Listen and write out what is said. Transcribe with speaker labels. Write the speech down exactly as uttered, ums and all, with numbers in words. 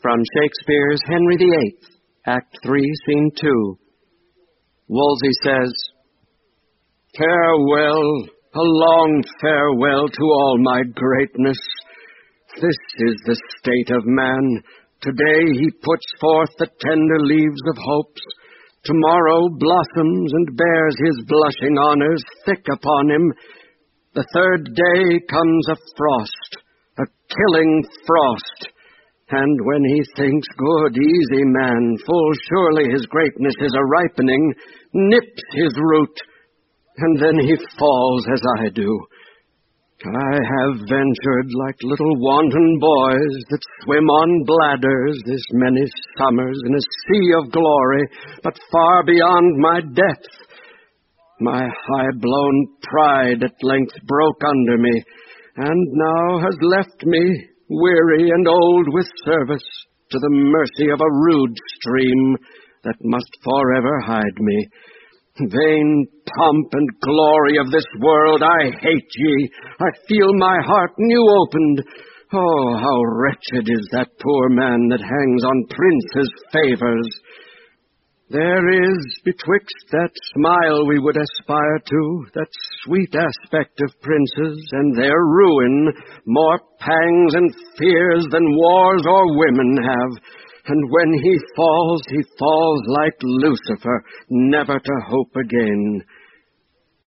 Speaker 1: From Shakespeare's Henry the Eighth, Act three, Scene two. Wolsey says, "Farewell, a long farewell to all my greatness. This is the state of man. Today he puts forth the tender leaves of hopes. Tomorrow blossoms and bears his blushing honors thick upon him. The third day comes a frost, a killing frost. And when he thinks, good, easy man, full surely his greatness is a ripening, nips his root, and then he falls as I do. I have ventured like little wanton boys that swim on bladders this many summers in a sea of glory, but far beyond my depth. My high-blown pride at length broke under me, and now has left me, weary and old with service, to the mercy of a rude stream that must forever hide me. Vain pomp and glory of this world, I hate ye. I feel my heart new opened. Oh, how wretched is that poor man that hangs on princes' favors. There is betwixt that smile we would aspire to, that sweet aspect of princes, and their ruin, more pangs and fears than wars or women have. And when he falls, he falls like Lucifer, never to hope again.